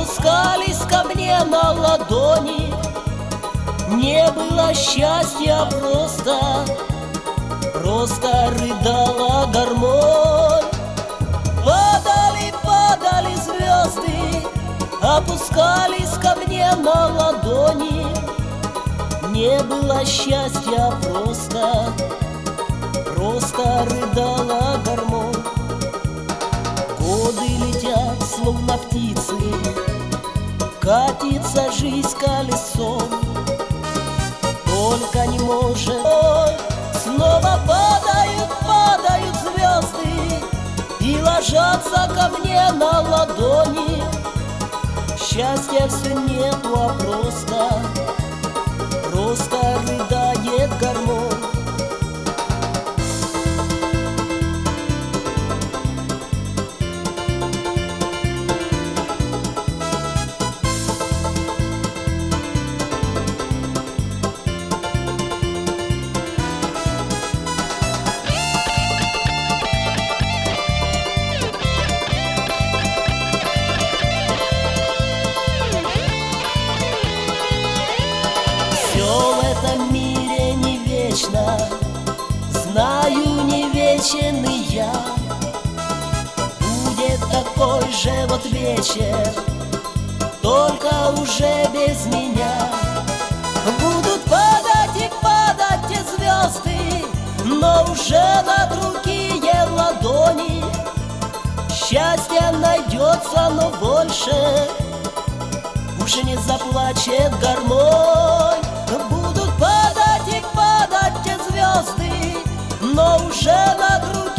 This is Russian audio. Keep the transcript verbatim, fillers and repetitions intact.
опускались ко мне на ладони. Не было счастья просто, просто рыдала гармонь. Падали, падали звезды, опускались ко мне на ладони. Не было счастья просто, просто рыдала гармонь. Годы летят, словно птицы, катится жизнь колесом. Только не может, снова падают, падают звезды и ложатся ко мне на ладони. Счастья все нету, а просто, просто рыдает гармонь. Все в этом мире не вечно, знаю, не вечен и я. Будет такой же вот вечер, только уже без меня. Будут падать и падать те звезды, но уже на другие ладони. Счастье найдется, но больше уже не заплачет гармонь. Будут падать и падать те звезды, но уже на груди